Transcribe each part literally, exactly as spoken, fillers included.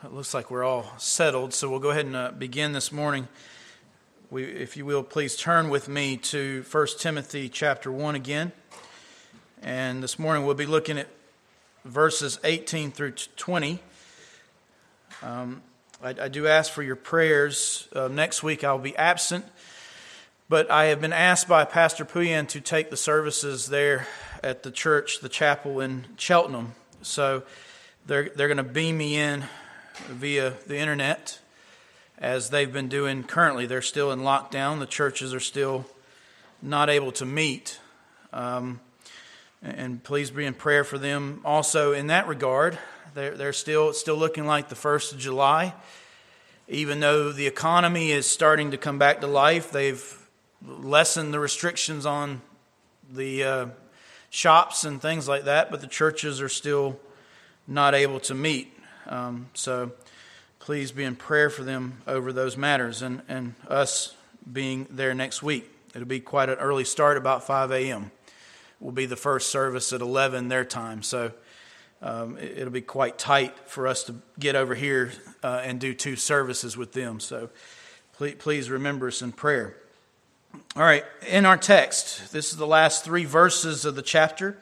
It looks like we're all settled, so we'll go ahead and uh, begin this morning. We, if you will, please turn with me to First Timothy chapter one again. And this morning we'll be looking at verses eighteen through twenty. Um, I, I do ask for your prayers. Uh, next week I'll be absent, but I have been asked by Pastor Puyan to take the services there at the church, the chapel in Cheltenham. So they're they're going to beam me in via the internet, as they've been doing currently. They're still in lockdown. The churches are still not able to meet. Um, and please be in prayer for them. Also, in that regard, they're, they're still it's still looking like the first of July. Even though the economy is starting to come back to life, they've lessened the restrictions on the uh, shops and things like that, but the churches are still not able to meet. Um, so please be in prayer for them over those matters, and, and us being there next week. It'll be quite an early start, about five a.m. will be the first service at eleven their time. So um, it, it'll be quite tight for us to get over here uh, and do two services with them. So please, please remember us in prayer. All right, in our text, this is the last three verses of the chapter.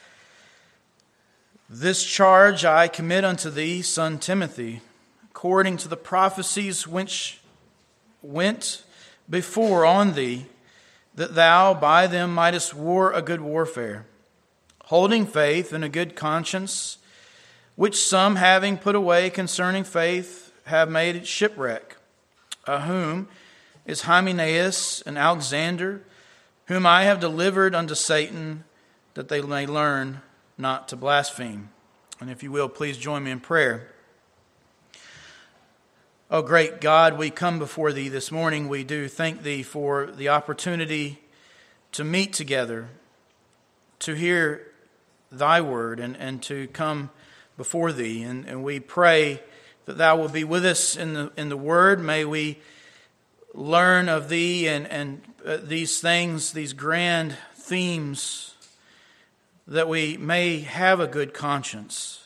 This charge I commit unto thee, son Timothy, according to the prophecies which went before on thee, that thou by them mightest war a good warfare, holding faith and a good conscience, which some having put away concerning faith have made it shipwreck, uh, whom is Hymenaeus and Alexander, whom I have delivered unto Satan, that they may learn not to blaspheme. And if you will, please join me in prayer. Oh, great God, we come before Thee this morning. We do thank Thee for the opportunity to meet together, to hear Thy word, and, and to come before Thee. And, and we pray that Thou will be with us in the in the word. May we learn of Thee and, and uh, these things, these grand themes, that we may have a good conscience,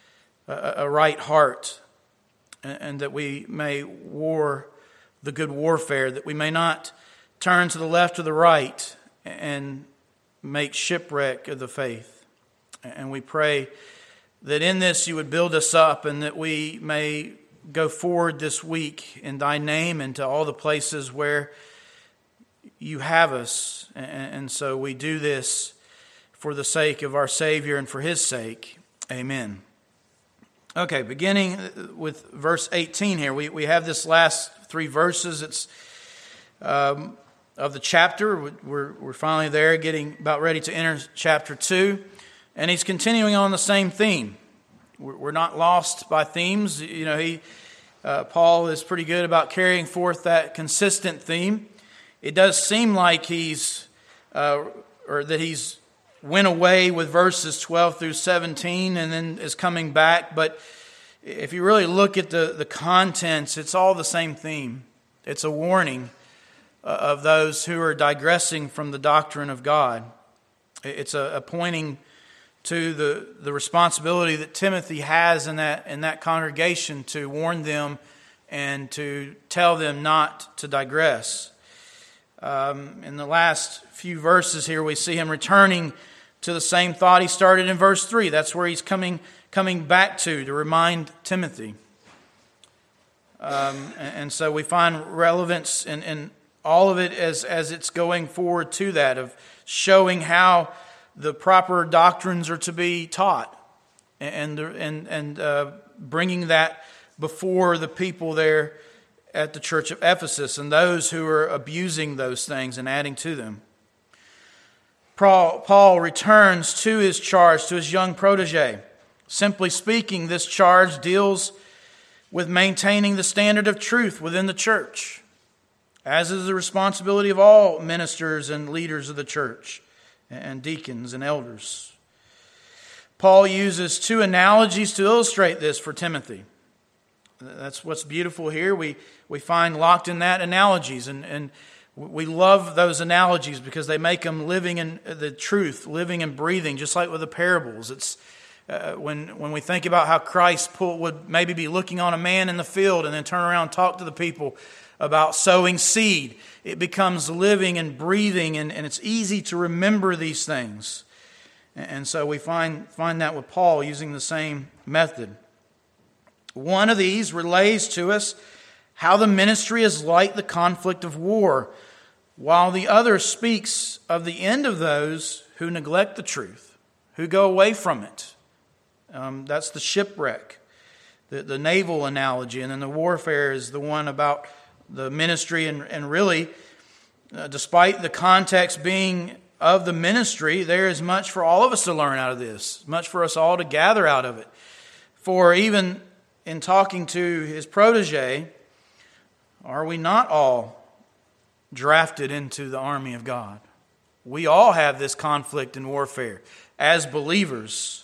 a, a right heart, and, and that we may war the good warfare, that we may not turn to the left or the right and make shipwreck of the faith. And we pray that in this you would build us up, and that we may go forward this week in Thy name into all the places where you have us. And, and so we do this for the sake of our Savior and for His sake. Amen. Okay, beginning with verse eighteen here. We, we have this last three verses. It's um, of the chapter. We're, we're finally there, getting about ready to enter chapter two. And he's continuing on the same theme. We're, we're not lost by themes. You know, he uh, Paul is pretty good about carrying forth that consistent theme. It does seem like he's, uh, or that he's went away with verses twelve through seventeen and then is coming back. But if you really look at the, the contents, it's all the same theme. It's a warning of those who are digressing from the doctrine of God. It's a, a pointing to the, the responsibility that Timothy has in that, in that congregation to warn them and to tell them not to digress. Um, in the last few verses here, we see him returning to the same thought he started in verse three. That's where he's coming coming back to, to remind Timothy. Um, and, and so we find relevance in, in all of it as, as it's going forward to that, of showing how the proper doctrines are to be taught, and, and, and uh, bringing that before the people there at the church of Ephesus and those who are abusing those things and adding to them. Paul, Paul returns to his charge to his young protege. Simply speaking, this charge deals with maintaining the standard of truth within the church, as is the responsibility of all ministers and leaders of the church, and deacons and elders. Paul uses two analogies to illustrate this for Timothy. That's what's beautiful here. We we find locked in that analogies, and, and we love those analogies because they make them living in the truth, living and breathing, just like with the parables. It's Uh, when when we think about how Christ pull, would maybe be looking on a man in the field and then turn around and talk to the people about sowing seed, it becomes living and breathing, and, and it's easy to remember these things. And, and so we find, find that with Paul using the same method. One of these relays to us how the ministry is like the conflict of war, while the other speaks of the end of those who neglect the truth, who go away from it. Um, that's the shipwreck, the, the naval analogy, and then the warfare is the one about the ministry. And, and really, uh, despite the context being of the ministry, there is much for all of us to learn out of this, much for us all to gather out of it. For even in talking to his protege, are we not all drafted into the army of God? We all have this conflict and warfare as believers.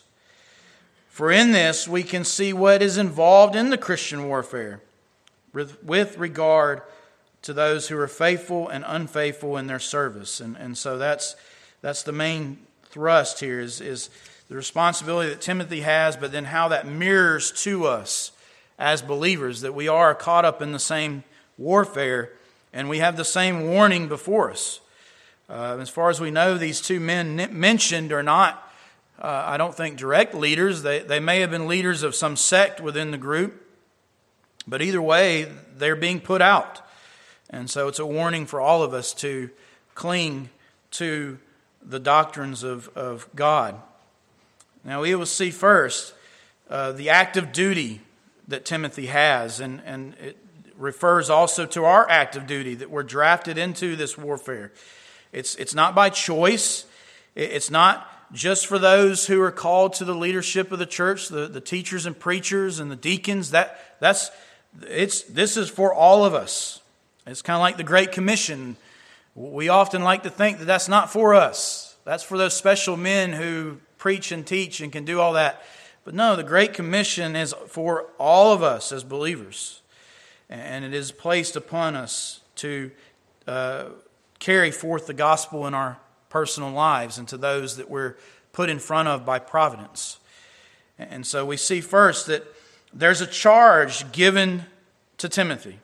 For in this we can see what is involved in the Christian warfare with, with regard to those who are faithful and unfaithful in their service. And, and so that's that's the main thrust here is, is the responsibility that Timothy has, but then how that mirrors to us as believers, that we are caught up in the same warfare and we have the same warning before us. Uh, as far as we know, these two men mentioned are not, uh, I don't think, direct leaders. They, they may have been leaders of some sect within the group, but either way, they're being put out. And so it's a warning for all of us to cling to the doctrines of, of God. Now we will see first uh, the active duty that Timothy has, and, and it refers also to our active duty that we're drafted into this warfare. It's, it's not by choice. It's not just for those who are called to the leadership of the church, the, the teachers and preachers and the deacons. That that's it's this is for all of us. It's kind of like the Great Commission. We often like to think that that's not for us. That's for those special men who preach and teach and can do all that. But no, the Great Commission is for all of us as believers. And it is placed upon us to uh, carry forth the gospel in our personal lives and to those that we're put in front of by providence. And so we see first that there's a charge given to Timothy.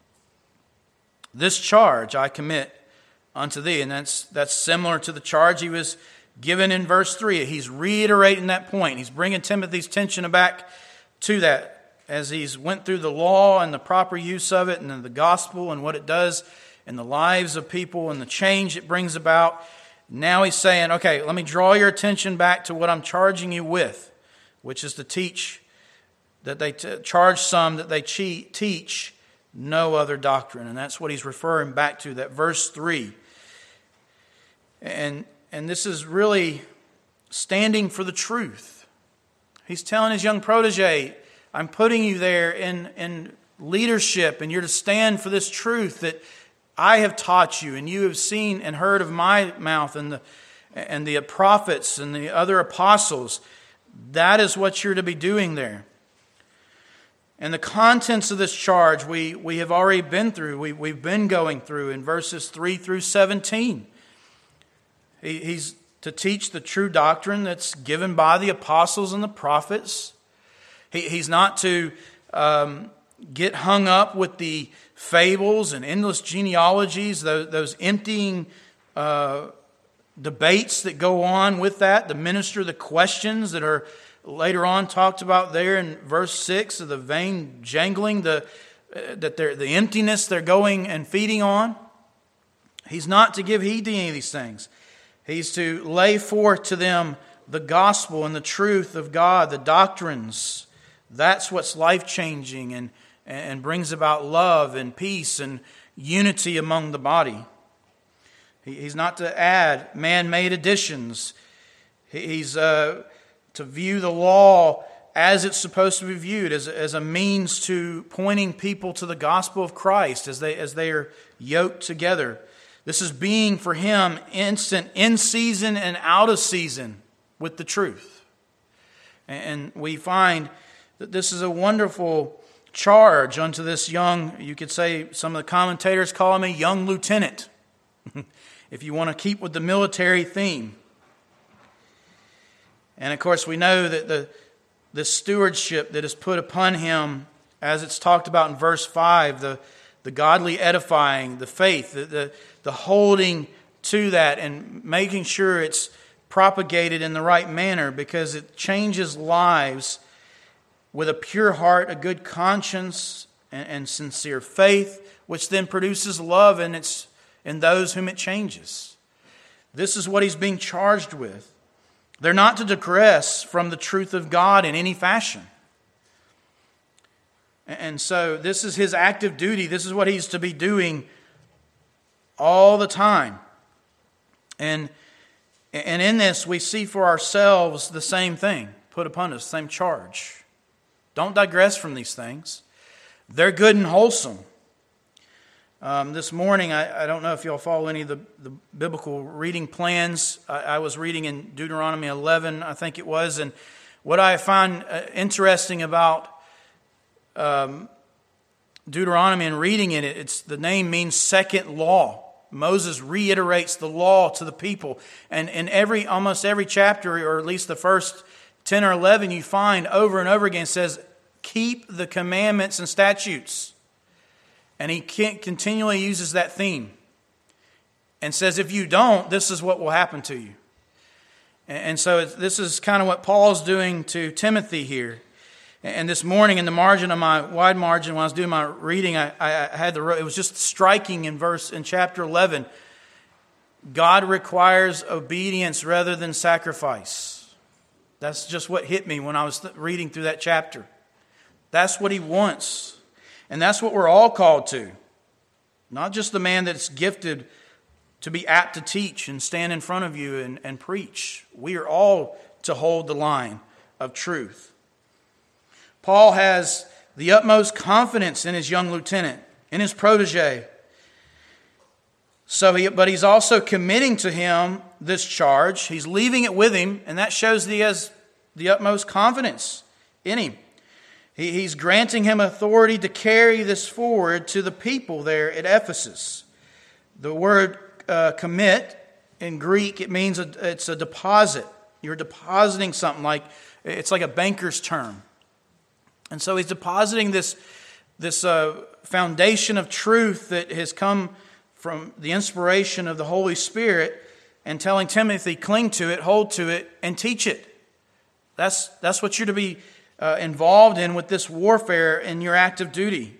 This charge I commit unto thee. And that's that's similar to the charge he was given in verse three. He's reiterating that point. He's bringing Timothy's attention back to that as he's went through the law and the proper use of it and the gospel and what it does in the lives of people and the change it brings about. Now he's saying, okay, let me draw your attention back to what I'm charging you with, which is to teach, that they t- charge some that they che- teach no other doctrine. And that's what he's referring back to, that verse three. And, and this is really standing for the truth. He's telling his young protege, I'm putting you there in, in leadership, and you're to stand for this truth that I have taught you, and you have seen and heard of my mouth and the and the prophets and the other apostles. That is what you're to be doing there. And the contents of this charge we, we have already been through. We, we've been going through in verses three through seventeen. He, he's to teach the true doctrine that's given by the apostles and the prophets. He, he's not to um, get hung up with the fables and endless genealogies, those, those emptying uh, debates that go on with that, the minister, the questions that are later on talked about there in verse six of the vain jangling, the uh, that they're the emptiness they're going and feeding on. He's not to give heed to any of these things. He's to lay forth to them the gospel and the truth of God, the doctrines. That's what's life-changing and, and brings about love and peace and unity among the body. He's not to add man-made additions. He's uh, to view the law as it's supposed to be viewed, as, as a means to pointing people to the gospel of Christ as they, as they are yoked together. This is being for him instant, in season and out of season with the truth. And we find that this is a wonderful charge unto this young, you could say, some of the commentators call him a young lieutenant, if you want to keep with the military theme. And of course, we know that the, the stewardship that is put upon him, as it's talked about in verse five, the, the godly edifying, the faith, the, the, the holding to that and making sure it's propagated in the right manner, because it changes lives with a pure heart, a good conscience, and, and sincere faith, which then produces love in, its, in those whom it changes. This is what he's being charged with. They're not to digress from the truth of God in any fashion. And so this is his active duty. This is what he's to be doing all the time. And, and in this, we see for ourselves the same thing put upon us, same charge. Don't digress from these things. They're good and wholesome. Um, this morning, I, I don't know if y'all follow any of the, the biblical reading plans. I, I was reading in Deuteronomy eleven, I think it was, and what I find uh, interesting about um, Deuteronomy and reading it, it's the name means second law. Moses reiterates the law to the people, and in every almost every chapter, or at least the first ten or eleven, you find over and over again, it says, keep the commandments and statutes. And he continually uses that theme and says, if you don't, this is what will happen to you. And so this is kind of what Paul's doing to Timothy here. And this morning in the margin of my wide margin, when I was doing my reading, I, I had the it was just striking in verse in chapter eleven. God requires obedience rather than sacrifice. That's just what hit me when I was reading through that chapter. That's what he wants. And that's what we're all called to. Not just the man that's gifted to be apt to teach and stand in front of you and, and preach. We are all to hold the line of truth. Paul has the utmost confidence in his young lieutenant, in his protege. So he, but he's also committing to him this charge. He's leaving it with him, and that shows that he has the utmost confidence in him. He, he's granting him authority to carry this forward to the people there at Ephesus. The word uh, commit in Greek, it means a, it's a deposit. You're depositing something, like it's like a banker's term. And so he's depositing this, this uh, foundation of truth that has come from the inspiration of the Holy Spirit, and telling Timothy, cling to it, hold to it, and teach it. That's, that's what you're to be uh, involved in with this warfare in your active duty.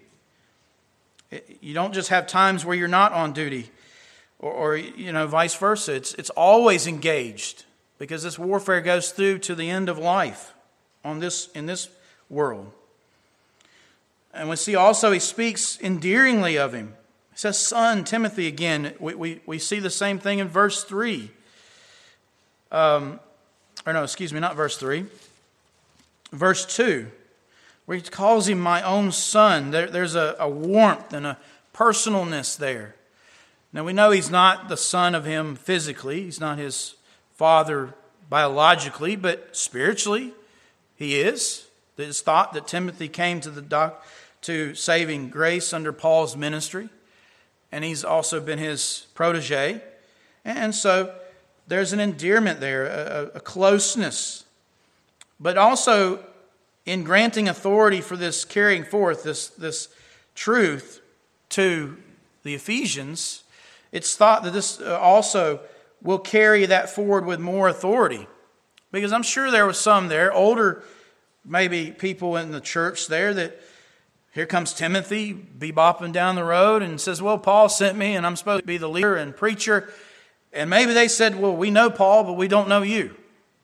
You don't just have times where you're not on duty, or, or you know, vice versa. It's, it's always engaged, because this warfare goes through to the end of life on this in this world. And we see also he speaks endearingly of him. He says, son, Timothy, again. We, we, we see the same thing in verse three. Um, or no, excuse me, not verse three. Verse two, where he calls him my own son. There, there's a, a warmth and a personalness there. Now we know he's not the son of him physically. He's not his father biologically, but spiritually he is. It's thought that Timothy came to the doc, to saving grace under Paul's ministry. And he's also been his protege. And so there's an endearment there, a, a closeness. But also in granting authority for this carrying forth this, this truth to the Ephesians, it's thought that this also will carry that forward with more authority. Because I'm sure there was some there, older maybe people in the church there, that here comes Timothy bebopping down the road and says, well, Paul sent me and I'm supposed to be the leader and preacher. And maybe they said, well, we know Paul, but we don't know you.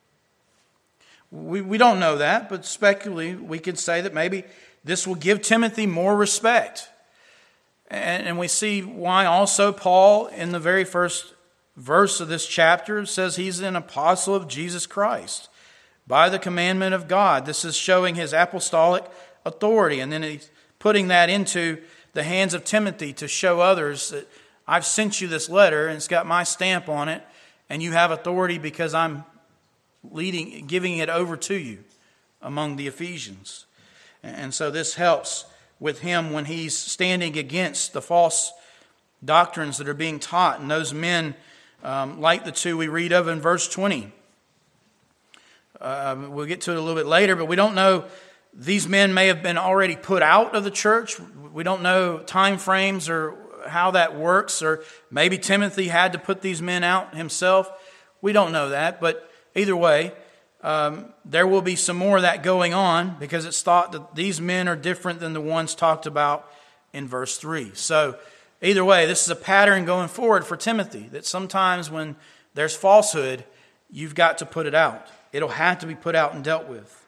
We, we don't know that, but speculatively we could say that maybe this will give Timothy more respect. And, and we see why also Paul, in the very first verse of this chapter, says he's an apostle of Jesus Christ by the commandment of God. This is showing his apostolic authority. And then he's putting that into the hands of Timothy to show others that I've sent you this letter and it's got my stamp on it, and you have authority because I'm leading, giving it over to you among the Ephesians. And so this helps with him when he's standing against the false doctrines that are being taught. And those men, um, like the two we read of in verse twenty, Uh, we'll get to it a little bit later, but we don't know. These men may have been already put out of the church. We don't know time frames or how that works, or maybe Timothy had to put these men out himself. We don't know that, but either way, um, there will be some more of that going on, because it's thought that these men are different than the ones talked about in verse three. So either way, this is a pattern going forward for Timothy, that sometimes when there's falsehood, you've got to put it out. It'll have to be put out and dealt with.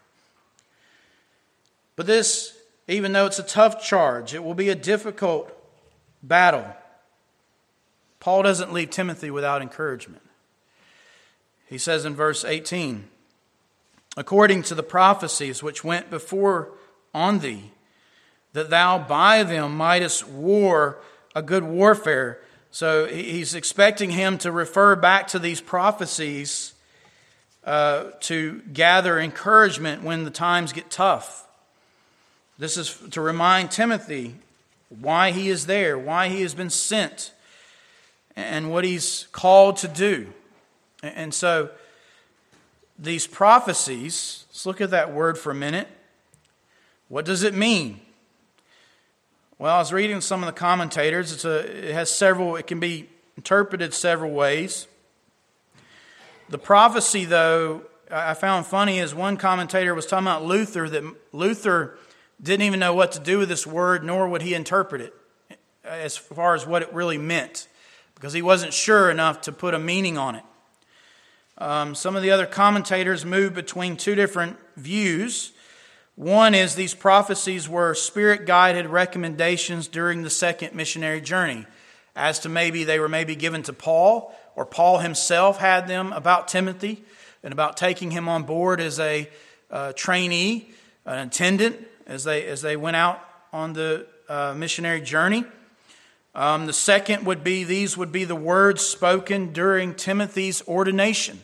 But this, even though it's a tough charge, it will be a difficult battle. Paul doesn't leave Timothy without encouragement. He says in verse eighteen, according to the prophecies which went before on thee, that thou by them mightest war a good warfare. So he's expecting him to refer back to these prophecies uh, to gather encouragement when the times get tough. This is to remind Timothy why he is there, why he has been sent, and what he's called to do. And so these prophecies, let's look at that word for a minute. What does it mean? Well, I was reading some of the commentators. It's a, it has several, it can be interpreted several ways. The prophecy, though, I found funny, is one commentator was talking about Luther, that Luther didn't even know what to do with this word, nor would he interpret it as far as what it really meant, because he wasn't sure enough to put a meaning on it. Um, some of the other commentators move between two different views. One is these prophecies were Spirit-guided recommendations during the second missionary journey, as to maybe they were maybe given to Paul, or Paul himself had them about Timothy and about taking him on board as a uh, trainee, an attendant, as they as they went out on the uh, missionary journey. Um, the second would be, these would be the words spoken during Timothy's ordination.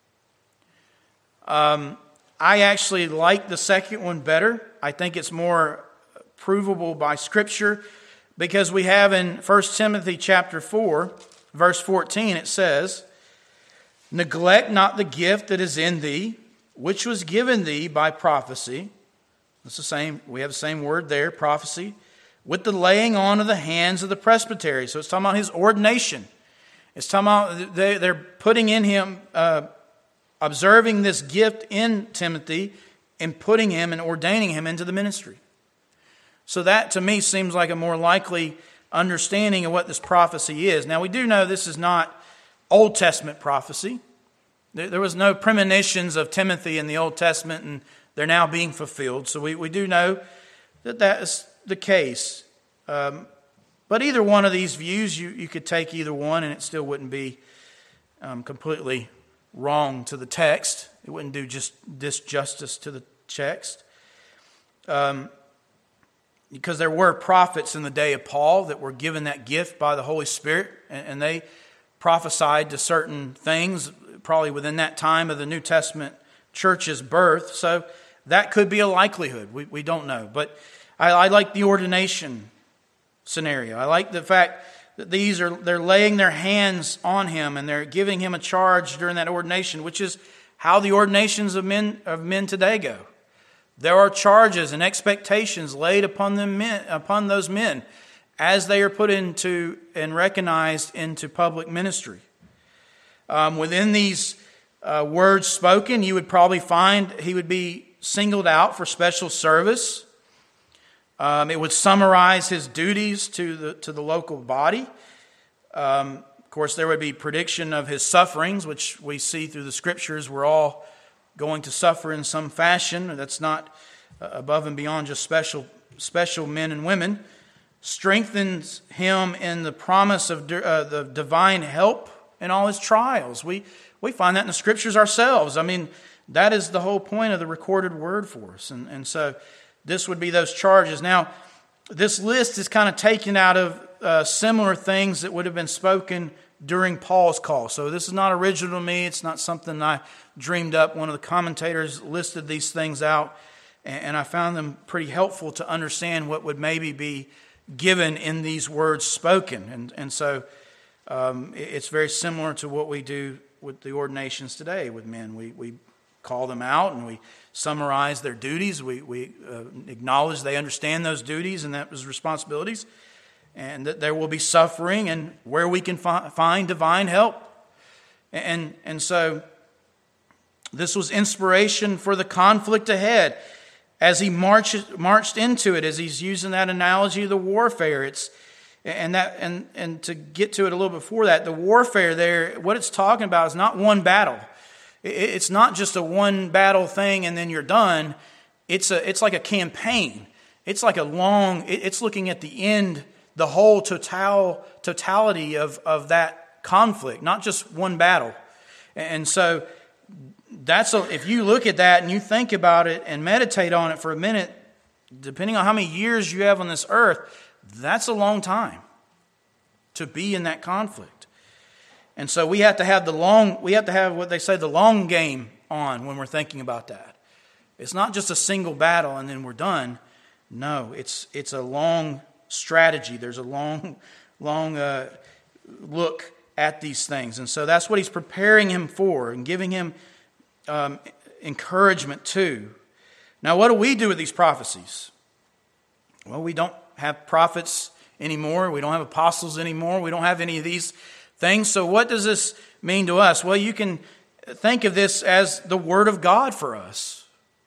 Um, I actually like the second one better. I think it's more provable by Scripture, because we have in First Timothy chapter four, verse fourteen, it says, neglect not the gift that is in thee, which was given thee by prophecy. That's the same, we have the same word there, prophecy, with the laying on of the hands of the presbytery. So it's talking about his ordination. It's talking about they, they're putting in him, uh, observing this gift in Timothy and putting him and ordaining him into the ministry. So that to me seems like a more likely understanding of what this prophecy is. Now we do know this is not Old Testament prophecy. There, there was no premonitions of Timothy in the Old Testament and they're now being fulfilled. So we, we do know that that is the case. Um, but either one of these views, you, you could take either one and it still wouldn't be um, completely wrong to the text. It wouldn't do just disjustice to the text. Um, because there were prophets in the day of Paul that were given that gift by the Holy Spirit, and, and they prophesied to certain things probably within that time of the New Testament church's birth. So that could be a likelihood. We, we don't know. But I, I like the ordination scenario. I like the fact that these are, they're laying their hands on him and they're giving him a charge during that ordination, which is how the ordinations of men of men today go. There are charges and expectations laid upon them men, upon those men as they are put into and recognized into public ministry. Um, within these uh, words spoken, you would probably find he would be singled out for special service. Um, it would summarize his duties to the to the local body. Um, of course, there would be prediction of his sufferings, which we see through the Scriptures. We're all going to suffer in some fashion. That's not uh, above and beyond just special special men and women. Strengthens him in the promise of uh, the divine help in all his trials. We we find that in the Scriptures ourselves. I mean, that is the whole point of the recorded word for us. And, and so this would be those charges. Now, this list is kind of taken out of uh, similar things that would have been spoken during Paul's call. So this is not original to me. It's not something I dreamed up. One of the commentators listed these things out, and I found them pretty helpful to understand what would maybe be given in these words spoken. And, and so um, it's very similar to what we do with the ordinations today with men. We, we call them out and we summarize their duties. We, we uh, acknowledge they understand those duties and those responsibilities, and that there will be suffering and where we can fi- find divine help. And, and so this was inspiration for the conflict ahead. As he marched, marched into it, as he's using that analogy of the warfare, it's and that and, and to get to it a little before that, the warfare there, what it's talking about is not one battle. It's not just a one battle thing and then you're done. It's a it's like a campaign. It's like a long. It's looking at the end, the whole total totality of of that conflict, not just one battle. And so that's a, if you look at that and you think about it and meditate on it for a minute, depending on how many years you have on this earth, that's a long time to be in that conflict. And so we have to have the long, we have to have what they say, the long game on when we're thinking about that. It's not just a single battle and then we're done. No, it's it's a long strategy. There's a long, long uh, look at these things. And so that's what he's preparing him for and giving him um, encouragement to. Now, what do we do with these prophecies? Well, we don't have prophets anymore. We don't have apostles anymore. We don't have any of these things. So what does this mean to us? Well, you can think of this as the Word of God for us.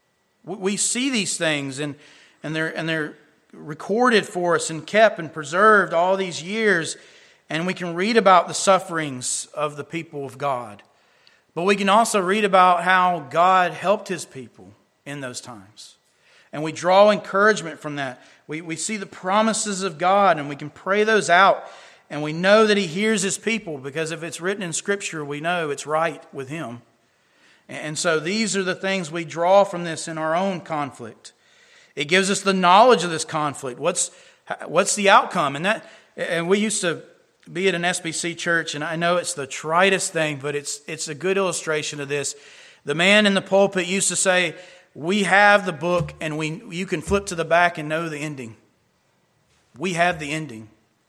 We see these things and, and, they're, and they're recorded for us and kept and preserved all these years. And we can read about the sufferings of the people of God. But we can also read about how God helped His people in those times. And we draw encouragement from that. We, we see the promises of God and we can pray those out. And we know that He hears His people because if it's written in Scripture, we know it's right with Him. And so these are the things we draw from this in our own conflict. It gives us the knowledge of this conflict. What's, what's the outcome? And that, and we used to be at an S B C church, and I know it's the tritest thing, but it's it's a good illustration of this. The man in the pulpit used to say, "We have the book, and we you can flip to the back and know the ending. We have the ending.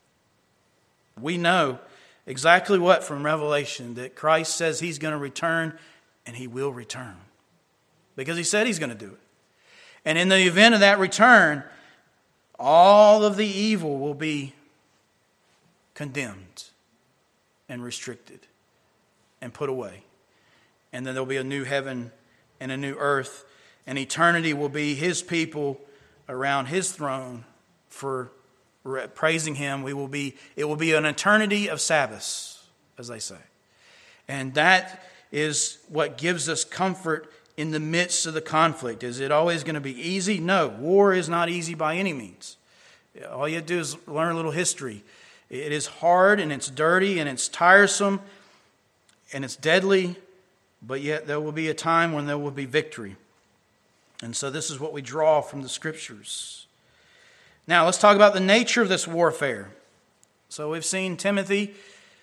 We know exactly what from Revelation, that Christ says He's going to return, and He will return. Because He said He's going to do it. And in the event of that return, all of the evil will be condemned and restricted and put away. And then there'll be a new heaven and a new earth. And eternity will be His people around His throne for praising Him. We will be, it will be an eternity of Sabbaths, as they say. And that is what gives us comfort in the midst of the conflict. Is it always going to be easy? No, war is not easy by any means. All you have to do is learn a little history. It is hard and it's dirty and it's tiresome and it's deadly, but yet there will be a time when there will be victory. And so this is what we draw from the Scriptures. Now let's talk about the nature of this warfare. So we've seen Timothy.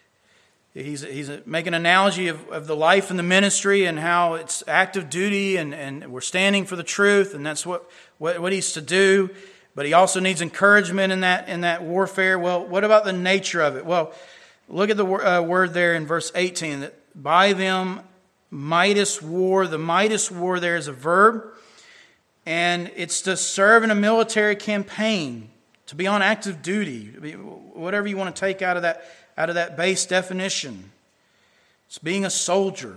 He's, he's making an analogy of, of the life and the ministry and how it's active duty and, and we're standing for the truth, and that's what, what, what he's to do. But he also needs encouragement in that in that warfare. Well, what about the nature of it? Well, look at the uh, word there in verse eighteen. That by them mightest war. The mightest war there is a verb. And it's to serve in a military campaign. To be on active duty. Whatever you want to take out of that, out of that base definition. It's being a soldier.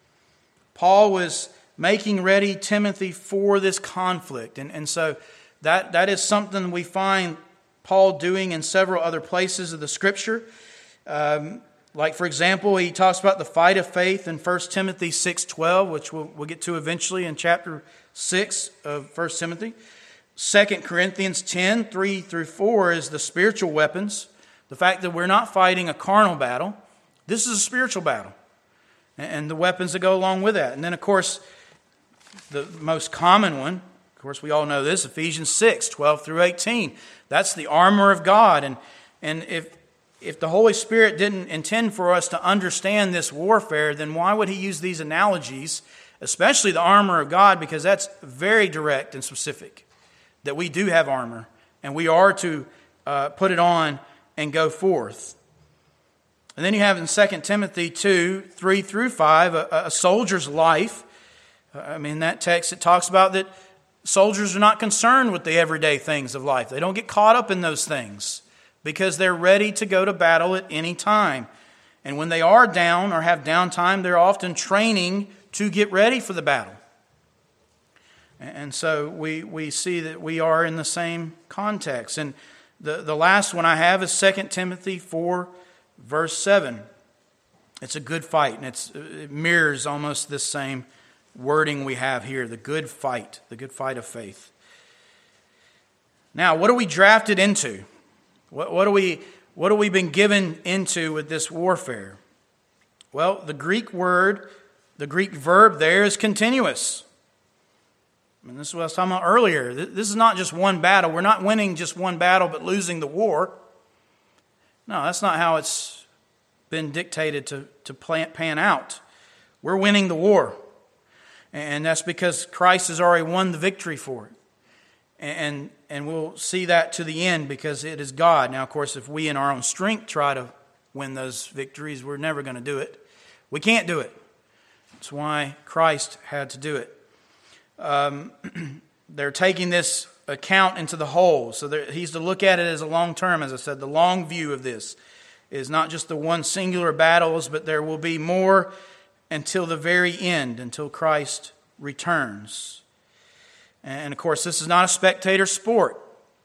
Paul was making ready Timothy for this conflict. And, and so That that is something we find Paul doing in several other places of the Scripture. Um, like, for example, he talks about the fight of faith in First Timothy six twelve, which we'll, we'll get to eventually in chapter six of First Timothy. Second Corinthians ten three through four is the spiritual weapons. The fact that we're not fighting a carnal battle. This is a spiritual battle. And the weapons that go along with that. And then, of course, the most common one, of course, we all know this, Ephesians six twelve through eighteen. That's the armor of God. And, and if, if the Holy Spirit didn't intend for us to understand this warfare, then why would He use these analogies, especially the armor of God, because that's very direct and specific, that we do have armor, and we are to uh, put it on and go forth. And then you have in Second Timothy two three through five, a, a soldier's life. I mean, in that text it talks about that soldiers are not concerned with the everyday things of life. They don't get caught up in those things because they're ready to go to battle at any time. And when they are down or have downtime, they're often training to get ready for the battle. And so we, we see that we are in the same context. And the, the last one I have is Second Timothy four, verse seven. It's a good fight, and it's, it mirrors almost this same wording we have here, the good fight, the good fight of faith. Now, what are we drafted into? What, what, are we, what have we been given into with this warfare? Well, the Greek word, the Greek verb there is continuous. I mean, this is what I was talking about earlier. This is not just one battle. We're not winning just one battle but losing the war. No, that's not how it's been dictated to, to plan, pan out. We're winning the war. And that's because Christ has already won the victory for it. And, and we'll see that to the end because it is God. Now, of course, if we in our own strength try to win those victories, we're never going to do it. We can't do it. That's why Christ had to do it. Um, they're taking this account into the whole. So he's to look at it as a long term, as I said. The long view of this is not just the one singular battles, but there will be more until the very end, until Christ returns. And of course, this is not a spectator sport.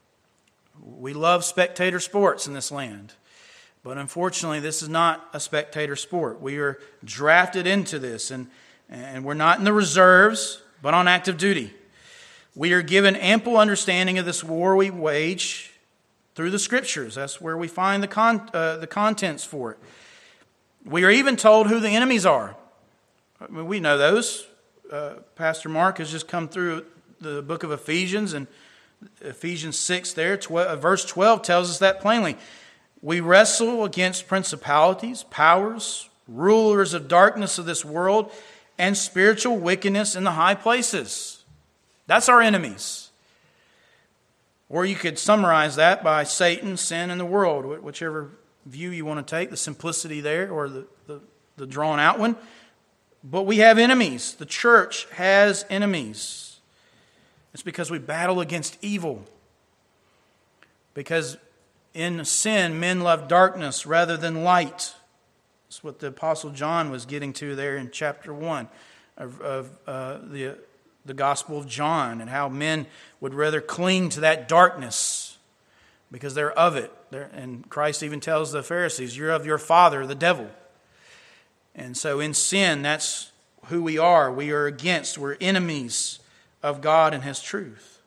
We love spectator sports in this land. But unfortunately, this is not a spectator sport. We are drafted into this, and, and we're not in the reserves, but on active duty. We are given ample understanding of this war we wage through the Scriptures. That's where we find the con, uh, the contents for it. We are even told who the enemies are. I mean, we know those. Uh, Pastor Mark has just come through the book of Ephesians, and Ephesians six there, twelve, verse twelve tells us that plainly. We wrestle against principalities, powers, rulers of darkness of this world, and spiritual wickedness in the high places. That's our enemies. Or you could summarize that by Satan, sin, and the world, whichever view you want to take, the simplicity there or the, the, the drawn out one. But we have enemies. The church has enemies. It's because we battle against evil. Because in sin, men love darkness rather than light. That's what the Apostle John was getting to there in chapter one of, of uh, the, the Gospel of John, and how men would rather cling to that darkness because they're of it. They're, and Christ even tells the Pharisees, you're of your father, the devil. And so in sin, that's who we are. We are against, we're enemies of God and His truth.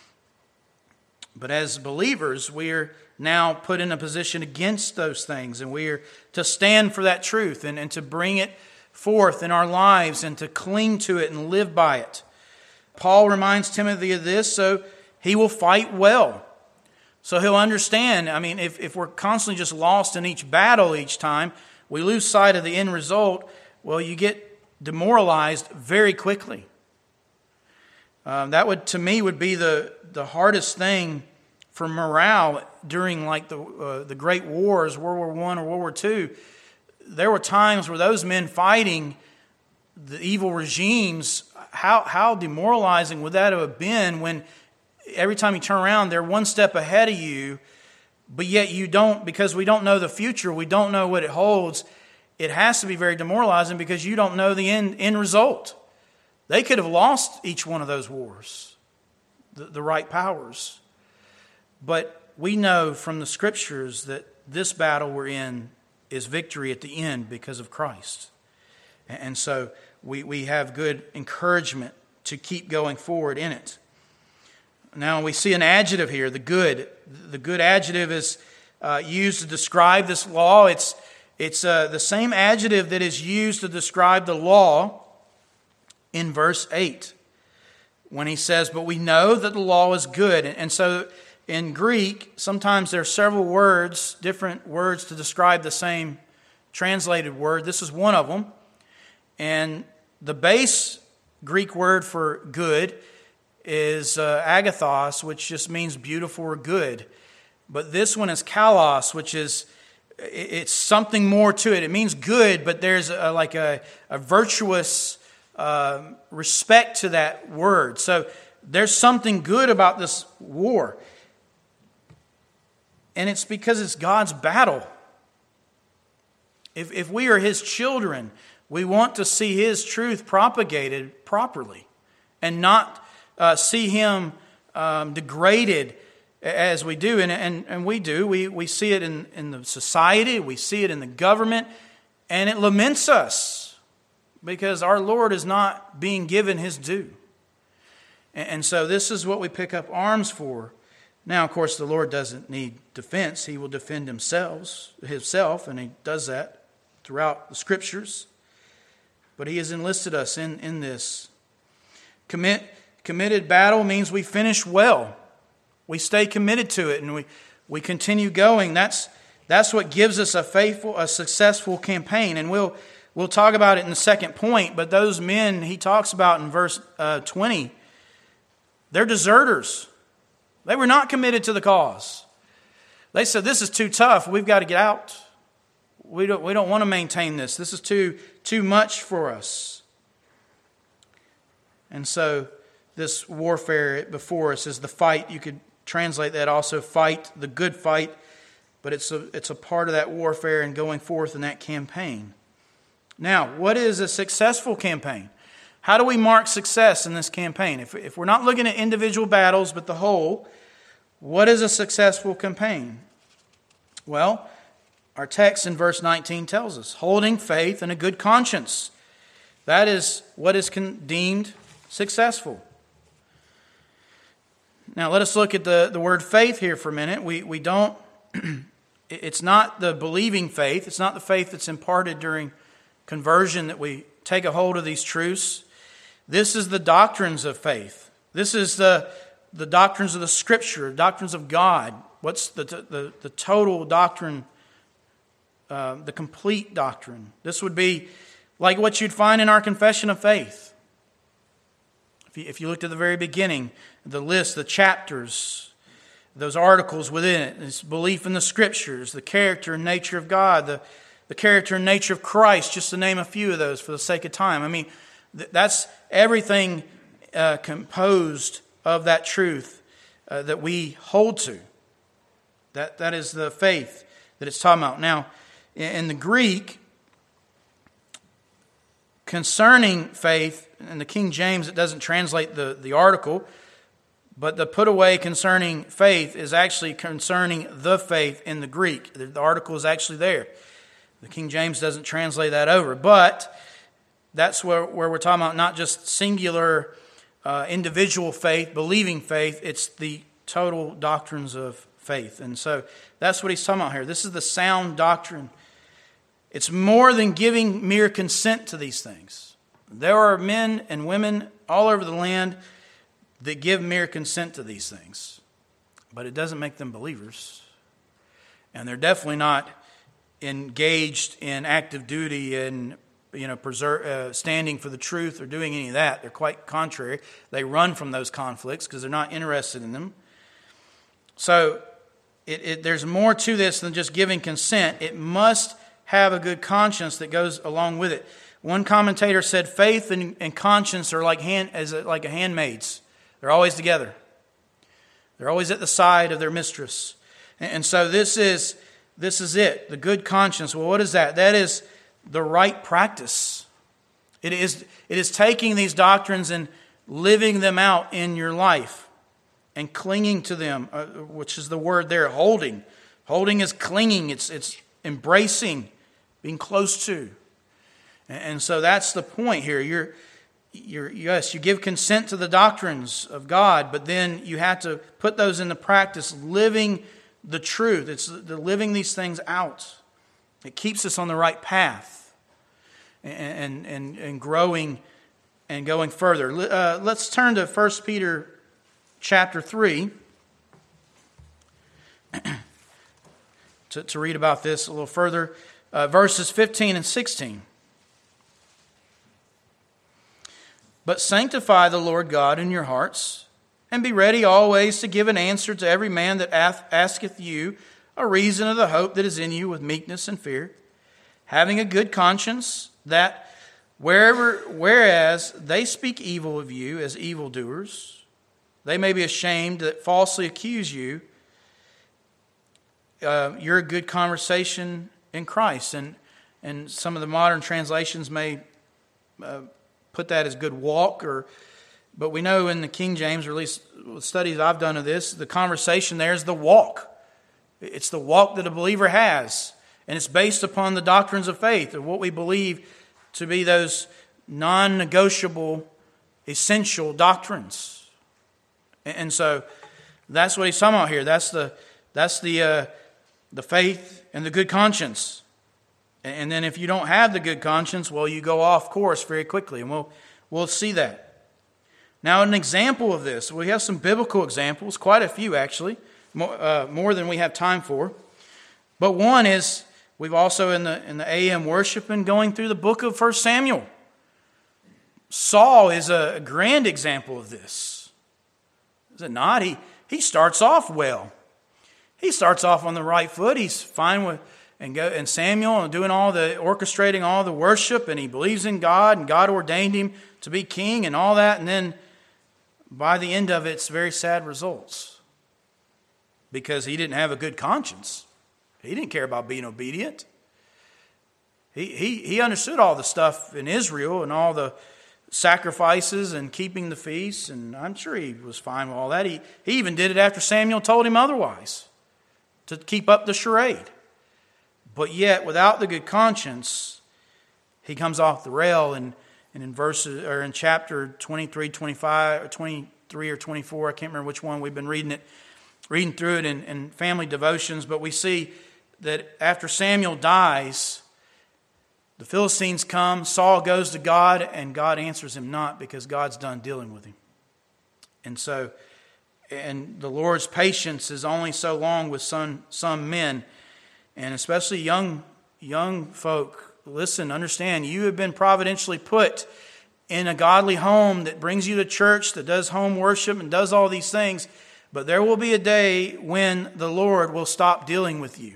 But as believers, we are now put in a position against those things, and we are to stand for that truth and, and to bring it forth in our lives and to cling to it and live by it. Paul reminds Timothy of this, so he will fight well. So he'll understand. I mean, if, if we're constantly just lost in each battle each time, we lose sight of the end result, well, you get demoralized very quickly. Um, that would, to me, would be the, the hardest thing for morale during like the uh, the great wars, World War One or World War Two. There were times where those men fighting the evil regimes, how how demoralizing would that have been when every time you turn around, they're one step ahead of you, but yet you don't, because we don't know the future, we don't know what it holds. It has to be very demoralizing because you don't know the end, end result. They could have lost each one of those wars, the, the right powers. But we know from the Scriptures that this battle we're in is victory at the end because of Christ. And so we, we have good encouragement to keep going forward in it. Now we see an adjective here, the good. The good adjective is uh, used to describe this law. It's, it's uh, the same adjective that is used to describe the law in verse eight. When he says, but we know that the law is good. And so in Greek, sometimes there are several words, different words to describe the same translated word. This is one of them. And the base Greek word for good is uh, agathos, which just means beautiful or good. But this one is kalos, which is, it's something more to it. It means good, but there's a, like a, a virtuous uh, respect to that word. So there's something good about this war. And it's because it's God's battle. If, if we are His children, we want to see His truth propagated properly and not uh, see Him um, degraded as we do. And, and, and we do. We, we see it in, in the society. We see it in the government. And it laments us because our Lord is not being given His due. And, and so this is what we pick up arms for. Now, of course, the Lord doesn't need defense. He will defend himself, himself, and He does that throughout the Scriptures. But He has enlisted us in, in this. Commit, committed battle means we finish well. We stay committed to it and we, we continue going. That's that's what gives us a faithful, a successful campaign. And we'll we'll talk about it in the second point. But those men he talks about in verse uh, twenty, they're deserters. They were not committed to the cause. They said, "This is too tough. We've got to get out. We don't we don't want to maintain this. This is too too much for us." And so this warfare before us is the fight. You could translate that also, fight, the good fight. But it's a, it's a part of that warfare and going forth in that campaign. Now, what is a successful campaign? How do we mark success in this campaign? If, if we're not looking at individual battles, but the whole, what is a successful campaign? Well, our text in verse nineteen tells us, holding faith and a good conscience. That is what is deemed successful. Now, let us look at the, the word faith here for a minute. We, we don't, it's not the believing faith. It's not the faith that's imparted during conversion that we take a hold of these truths. This is the doctrines of faith. This is the, the doctrines of the Scripture, doctrines of God. What's the, the, the total doctrine, uh, the complete doctrine? This would be like what you'd find in our confession of faith. If you, if you looked at the very beginning, the list, the chapters, those articles within it, it's belief in the Scriptures, the character and nature of God, the, the character and nature of Christ, just to name a few of those for the sake of time. I mean, th- that's everything uh, composed of that truth uh, that we hold to. That That is the faith that it's talking about. Now, in the Greek, concerning faith, in the King James, it doesn't translate the, the article, but the put away concerning faith is actually concerning the faith in the Greek. The, the article is actually there. The King James doesn't translate that over, but that's where, where we're talking about not just singular uh, individual faith, believing faith, it's the total doctrines of faith. And so that's what he's talking about here. This is the sound doctrine. It's more than giving mere consent to these things. There are men and women all over the land that give mere consent to these things. But it doesn't make them believers. And they're definitely not engaged in active duty and, you know, preserve, uh, standing for the truth or doing any of that. They're quite contrary. They run from those conflicts because they're not interested in them. So it, it, there's more to this than just giving consent. It must have a good conscience that goes along with it. One commentator said faith and, and conscience are like hand as a, like a handmaids. They're always together. They're always at the side of their mistress. And, and so this is this is it. The good conscience. Well, what is that? That is the right practice. It is it is taking these doctrines and living them out in your life and clinging to them, uh, which is the word there, holding. Holding is clinging. It's it's embracing, being close to. And so that's the point here. You're, you're, yes, you give consent to the doctrines of God, but then you have to put those into practice, living the truth. It's the living these things out. It keeps us on the right path and, and, and growing and going further. Uh, let's turn to First Peter chapter three to, to read about this a little further. Uh, verses fifteen and sixteen. But sanctify the Lord God in your hearts, and be ready always to give an answer to every man that asketh you a reason of the hope that is in you with meekness and fear, having a good conscience, that Wherever, whereas they speak evil of you as evildoers, they may be ashamed that falsely accuse you. Uh, you're a good conversation in Christ. And, and some of the modern translations may uh, put that as good walk. Or, but we know in the King James, or at least studies I've done of this, the conversation there is the walk. It's the walk that a believer has. And it's based upon the doctrines of faith, or what we believe to be those non-negotiable, essential doctrines. And so that's what he's talking about here. That's the that's the uh, the faith and the good conscience. And then if you don't have the good conscience, well, you go off course very quickly, and we'll we'll see that. Now, an example of this, we have some biblical examples, quite a few actually, more, uh, more than we have time for. But one is, we've also in the in the A M worship been going through the book of First Samuel. Saul is a grand example of this. Is it not? He he starts off well. He starts off on the right foot. He's fine with and go and Samuel and doing all the orchestrating all the worship, and he believes in God, and God ordained him to be king and all that. And then by the end of it, it's very sad results, because he didn't have a good conscience. He didn't care about being obedient. He, he, he understood all the stuff in Israel and all the sacrifices and keeping the feasts, and I'm sure he was fine with all that. He, he even did it after Samuel told him otherwise, to keep up the charade. But yet, without the good conscience, he comes off the rail, and, and in verses or in chapter twenty-three, twenty-five, or twenty-three or twenty-four, I can't remember which one, we've been reading it, reading through it in, in family devotions, but we see that after Samuel dies, the Philistines come, Saul goes to God, and God answers him not, because God's done dealing with him. And so, and the Lord's patience is only so long with some some men, and especially young young folk. Listen, understand, you have been providentially put in a godly home that brings you to church, that does home worship and does all these things, but there will be a day when the Lord will stop dealing with you.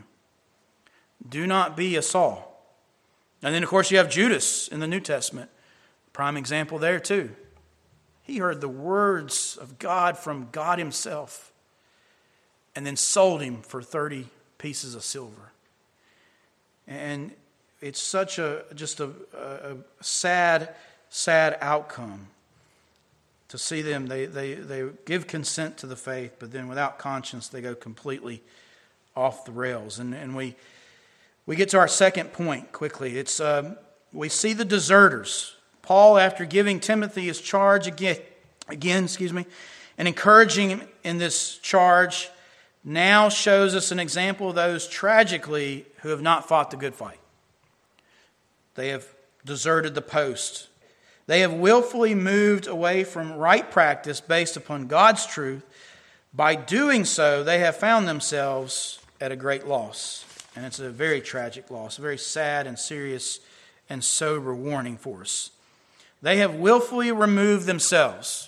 Do not be a Saul. And then, of course, you have Judas in the New Testament. Prime example there, too. He heard the words of God from God himself, and then sold him for thirty pieces of silver. And it's such a just a, a sad, sad outcome to see them. They, they, they give consent to the faith, but then without conscience, they go completely off the rails. And, and we... We get to our second point quickly. It's um, we see the deserters. Paul, after giving Timothy his charge again, again, excuse me, and encouraging him in this charge, now shows us an example of those tragically who have not fought the good fight. They have deserted the post. They have willfully moved away from right practice based upon God's truth. By doing so, they have found themselves at a great loss. And it's a very tragic loss, a very sad and serious and sober warning for us. They have willfully removed themselves.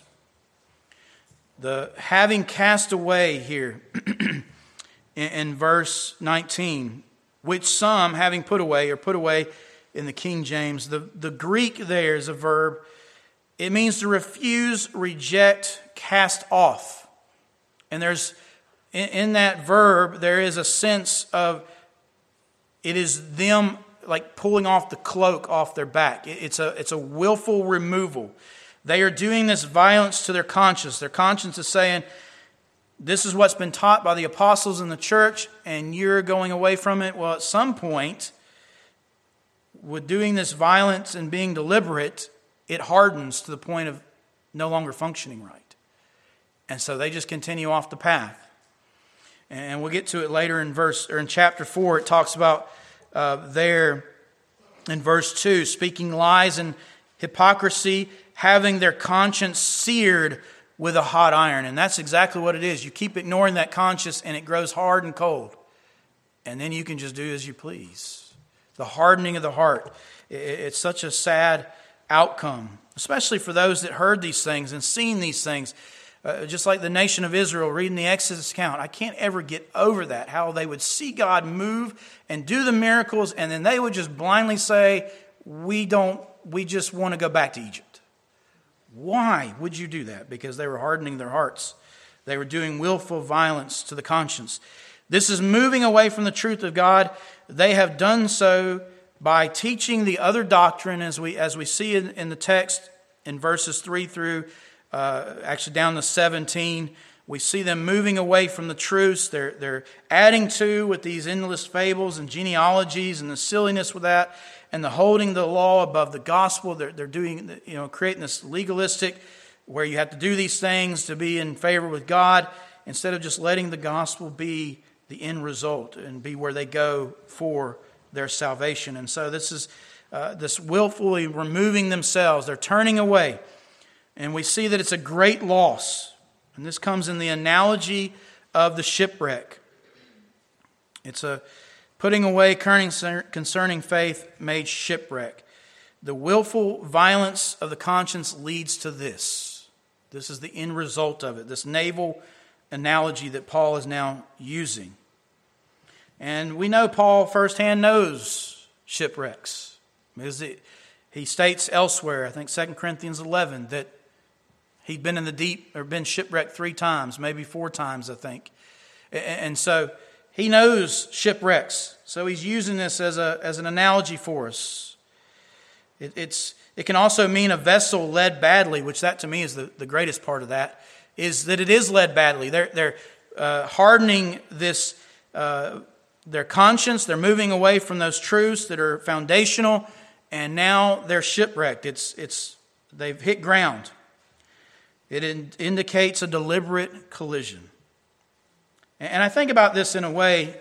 The having cast away here in, in verse nineteen, which some having put away, or put away in the King James, the, the Greek there is a verb. It means to refuse, reject, cast off. And there's in, in that verb, there is a sense of it is them like pulling off the cloak off their back. It's a, it's a willful removal. They are doing this violence to their conscience. Their conscience is saying, this is what's been taught by the apostles in the church, and you're going away from it. Well, at some point, with doing this violence and being deliberate, it hardens to the point of no longer functioning right. And so they just continue off the path. And we'll get to it later in verse or in chapter four. It talks about uh, there in verse two, speaking lies and hypocrisy, having their conscience seared with a hot iron. And that's exactly what it is. You keep ignoring that conscience, and it grows hard and cold. And then you can just do as you please. The hardening of the heart. It's such a sad outcome, especially for those that heard these things and seen these things. Uh, just like the nation of Israel reading the Exodus account. I can't ever get over that, how they would see God move and do the miracles, and then they would just blindly say, we don't we just want to go back to Egypt. Why would you do that? Because they were hardening their hearts. They were doing willful violence to the conscience. This is moving away from the truth of God. They have done so by teaching the other doctrine, as we as we see in, in the text in verses three through uh, actually down to seventeen. We see them moving away from the truths. They're they're adding to with these endless fables and genealogies and the silliness with that, and the holding the law above the gospel. They're they're doing, you know, creating this legalistic where you have to do these things to be in favor with God, instead of just letting the gospel be the end result and be where they go for their salvation. And so this is uh, this willfully removing themselves. They're turning away. And we see that it's a great loss. And this comes in the analogy of the shipwreck. It's a putting away concerning faith made shipwreck. The willful violence of the conscience leads to this. This is the end result of it, this naval analogy that Paul is now using. And we know Paul firsthand knows shipwrecks. Because it, he states elsewhere, I think Second Corinthians eleven, that he'd been in the deep, or been shipwrecked three times, maybe four times, I think. And so he knows shipwrecks. So he's using this as a as an analogy for us. It, it's it can also mean a vessel led badly, which that to me is the, the greatest part of that, is that it is led badly. They're they're uh, hardening this uh, their conscience. They're moving away from those truths that are foundational, and now they're shipwrecked. It's it's they've hit ground. It in, indicates a deliberate collision. And I think about this in a way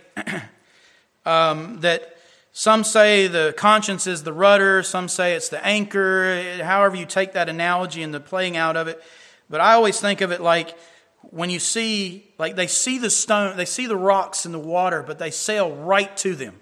um, that some say the conscience is the rudder, some say it's the anchor, however you take that analogy and the playing out of it. But I always think of it like when you see, like they see the stone, they see the rocks in the water, but they sail right to them.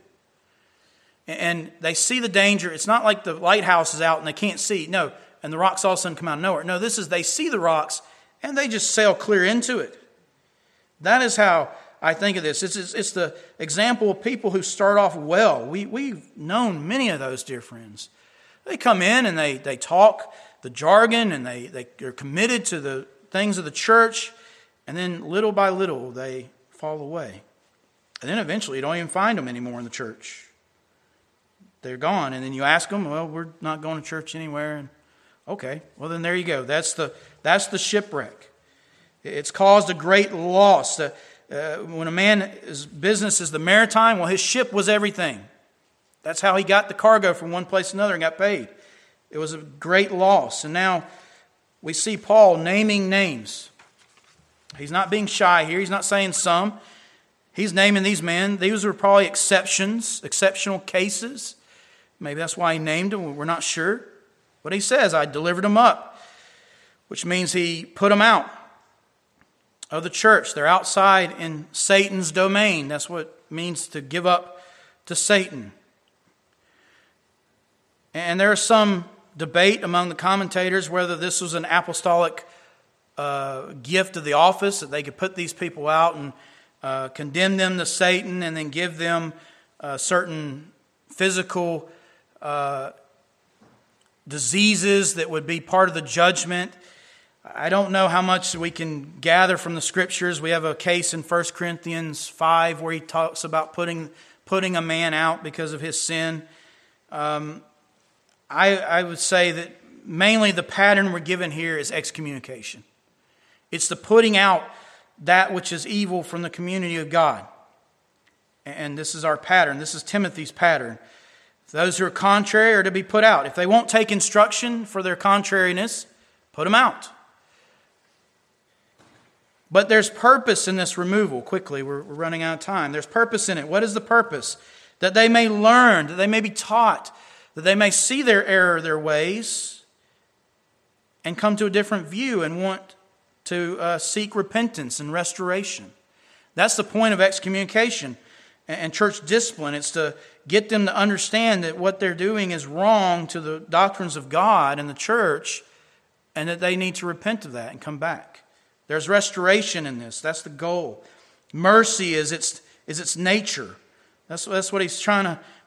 And they see the danger. It's not like the lighthouse is out and they can't see. No. And the rocks all of a sudden come out of nowhere. No, this is they see the rocks and they just sail clear into it. That is how I think of this. It's, it's, it's the example of people who start off well. We, we've known many of those, dear friends. They come in and they, they talk the jargon and they, they, they're committed to the things of the church. And then little by little they fall away. And then eventually you don't even find them anymore in the church. They're gone. And then you ask them, well, we're not going to church anywhere. And okay, well then there you go. That's the that's the shipwreck. It's caused a great loss. Uh, uh, when a man's business is the maritime, well, his ship was everything. That's how he got the cargo from one place to another and got paid. It was a great loss. And now we see Paul naming names. He's not being shy here. He's not saying some. He's naming these men. These were probably exceptions, exceptional cases. Maybe that's why he named them. We're not sure. But he says, I delivered them up, which means he put them out of the church. They're outside in Satan's domain. That's what it means to give up to Satan. And there is some debate among the commentators whether this was an apostolic uh, gift of the office, that they could put these people out and uh, condemn them to Satan and then give them uh, certain physical uh diseases that would be part of the judgment. I don't know how much we can gather from the scriptures. We have a case in First Corinthians five where he talks about putting putting a man out because of his sin. Um, I, I would say that mainly the pattern we're given here is excommunication. It's the putting out that which is evil from the community of God. And this is our pattern. This is Timothy's pattern. Those who are contrary are to be put out. If they won't take instruction for their contrariness, put them out. But there's purpose in this removal. Quickly, we're running out of time. There's purpose in it. What is the purpose? That they may learn, that they may be taught, that they may see their error, their ways, and come to a different view and want to uh, seek repentance and restoration. That's the point of excommunication and church discipline. It's to get them to understand that what they're doing is wrong to the doctrines of God and the church, and that they need to repent of that and come back. There's restoration in this. That's the goal. Mercy is its is its nature. That's, that's what he's trying to,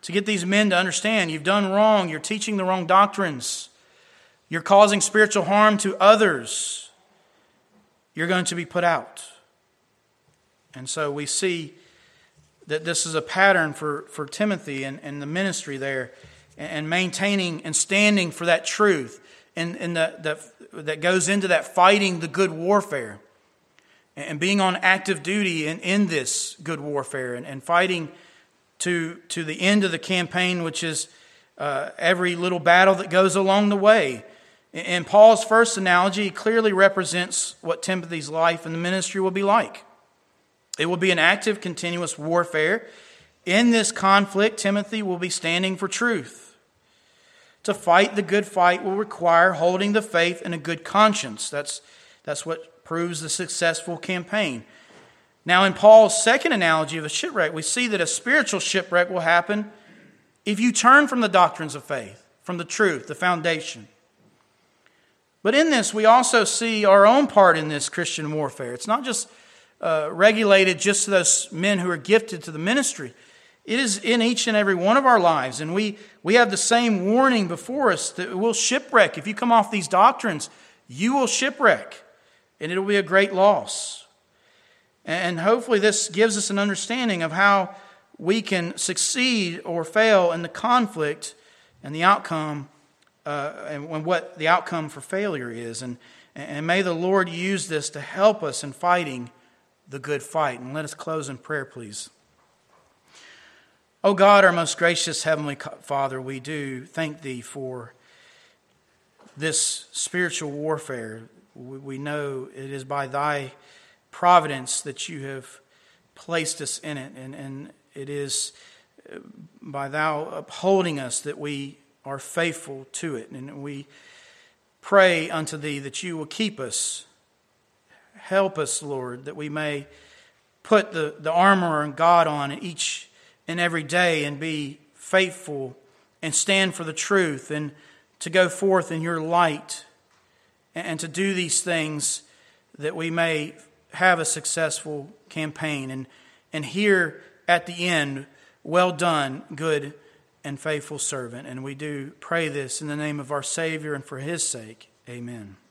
to get these men to understand you've done wrong, you're teaching the wrong doctrines, you're causing spiritual harm to others, you're going to be put out. And so we see that this is a pattern for, for Timothy and, and the ministry there, and maintaining and standing for that truth, and, and the, the, that goes into that fighting the good warfare, and being on active duty in, in this good warfare, and, and fighting to, to the end of the campaign, which is uh, every little battle that goes along the way. In Paul's first analogy, clearly represents what Timothy's life and the ministry will be like. It will be an active, continuous warfare. In this conflict, Timothy will be standing for truth. To fight the good fight will require holding the faith and a good conscience. That's, that's what proves the successful campaign. Now, in Paul's second analogy of a shipwreck, we see that a spiritual shipwreck will happen if you turn from the doctrines of faith, from the truth, the foundation. But in this, we also see our own part in this Christian warfare. It's not just uh, regulated just to those men who are gifted to the ministry. It is in each and every one of our lives. And we, we have the same warning before us that we'll shipwreck. If you come off these doctrines, you will shipwreck. And it'll be a great loss. And hopefully this gives us an understanding of how we can succeed or fail in the conflict and the outcome, uh, and what the outcome for failure is. And, and may the Lord use this to help us in fighting the good fight. And let us close in prayer, please. O God, our most gracious Heavenly Father, we do thank Thee for this spiritual warfare. We know it is by Thy providence that You have placed us in it, and, and it is by Thou upholding us that we are faithful to it. And we pray unto Thee that You will keep us. Help us, Lord, that we may put the, the armor of God on each and every day and be faithful and stand for the truth and to go forth in Your light and to do these things that we may have a successful campaign and, and hear at the end, well done, good and faithful servant. And we do pray this in the name of our Savior and for His sake. Amen.